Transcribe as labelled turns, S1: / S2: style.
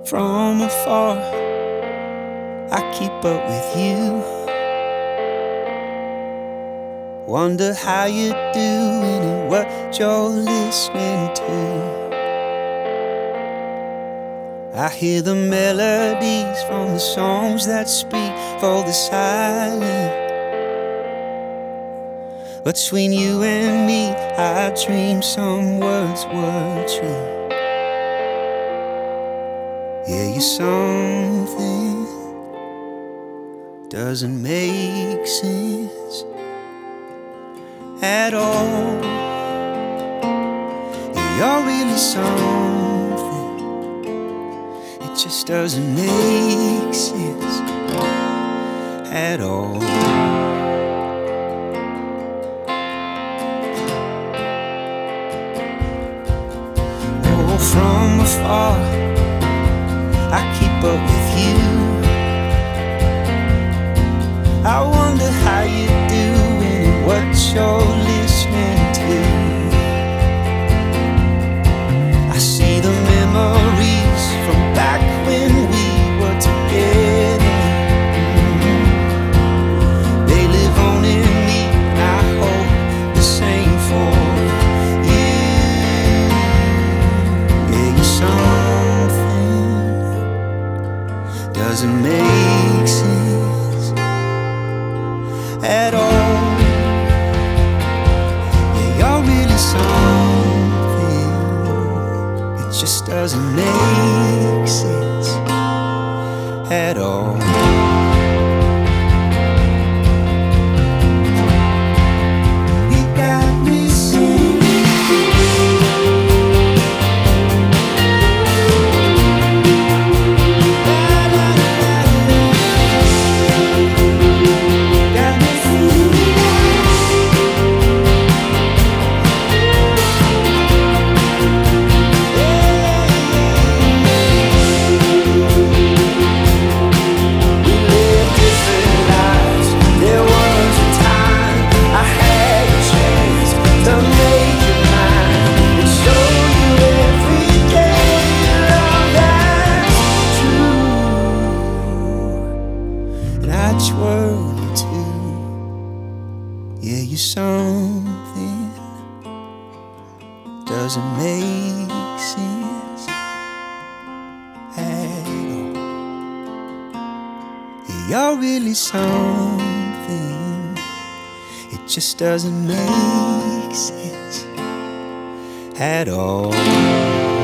S1: From afar, I keep up with you. Wonder how you're doing and what you're listening to. I hear the melodies from the songs that speak for the silent. Between you and me, I dream some words were true. Yeah, you're something doesn't make sense at all. Yeah, you're really something. It just doesn't make sense at all. Oh, from afar, I keep up with you. I wonder how you're doing and what you're listening to. I see the memories from back when we were together. They live on in me, and I hope the same for you. Yeah, you're something doesn't make sense at all. Yeah, you're really something. It just doesn't make sense at all. You got me singing. Got me singing. We lived different lives. There was a time I had a chance to make you mine and show you every day love that's true. And I twirl you too. Yeah, you're something doesn't make sense at all. Yeah, you're really something. It just doesn't make sense at all.